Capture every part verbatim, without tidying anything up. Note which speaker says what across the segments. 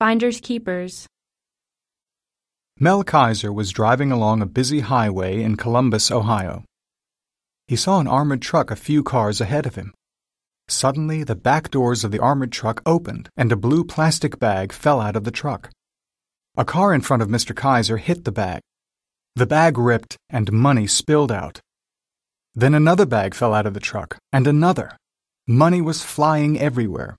Speaker 1: Finders keepers.
Speaker 2: Mel Kaiser was driving along a busy highway in Columbus, Ohio. He saw an armored truck a few cars ahead of him. Suddenly, the back doors of the armored truck opened and a blue plastic bag fell out of the truck. A car in front of Mister Kaiser hit the bag. The bag ripped and money spilled out. Then another bag fell out of the truck, and another. Money was flying everywhere.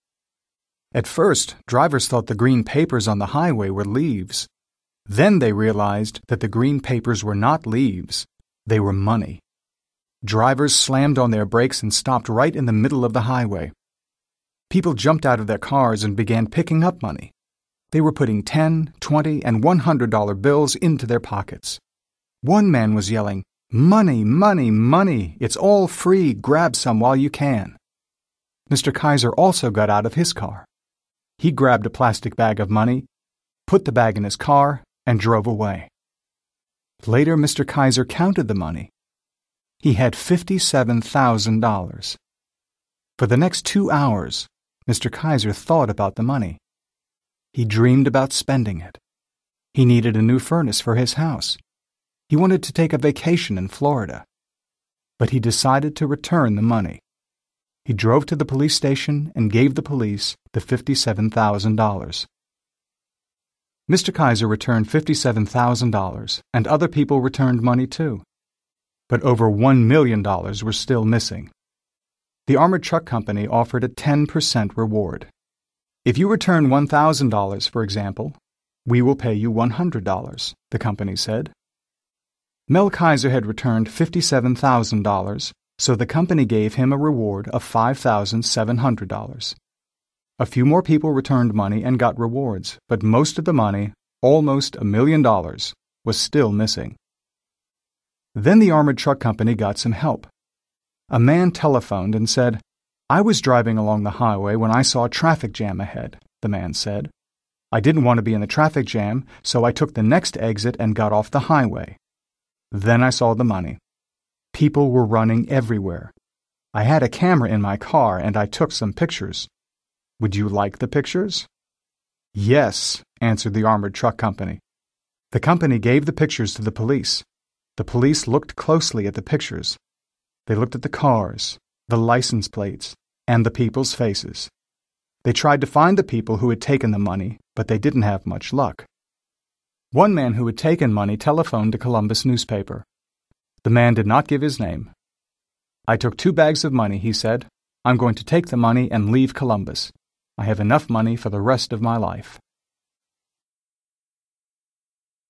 Speaker 2: At first, drivers thought the green papers on the highway were leaves. Then they realized that the green papers were not leaves. They were money. Drivers slammed on their brakes and stopped right in the middle of the highway. People jumped out of their cars and began picking up money. They were putting ten, twenty, and one hundred dollar bills into their pockets. One man was yelling, "Money, money, money! It's all free! Grab some while you can!" Mister Kaiser also got out of his car. He grabbed a plastic bag of money, put the bag in his car, and drove away. Later, Mister Kaiser counted the money. He had fifty-seven thousand dollars. For the next two hours, Mister Kaiser thought about the money. He dreamed about spending it. He needed a new furnace for his house. He wanted to take a vacation in Florida. But he decided to return the money. He drove to the police station and gave the police the fifty-seven thousand dollars. Mister Kaiser returned fifty-seven thousand dollars, and other people returned money too. But over one million dollars were still missing. The armored truck company offered a ten percent reward. If you return one thousand dollars, for example, we will pay you one hundred dollars, the company said. Mel Kaiser had returned fifty-seven thousand dollars, so the company gave him a reward of five thousand seven hundred dollars. A few more people returned money and got rewards, but most of the money, almost a million dollars, was still missing. Then the armored truck company got some help. A man telephoned and said, "I was driving along the highway when I saw a traffic jam ahead," the man said. "I didn't want to be in the traffic jam, so I took the next exit and got off the highway. Then I saw the money. People were running everywhere. I had a camera in my car and I took some pictures. Would you like the pictures?" "Yes," answered the armored truck company. The company gave the pictures to the police. The police looked closely at the pictures. They looked at the cars, the license plates, and the people's faces. They tried to find the people who had taken the money, but they didn't have much luck. One man who had taken money telephoned to Columbus newspaper. The man did not give his name. "I took two bags of money," he said. "I'm going to take the money and leave Columbus. I have enough money for the rest of my life."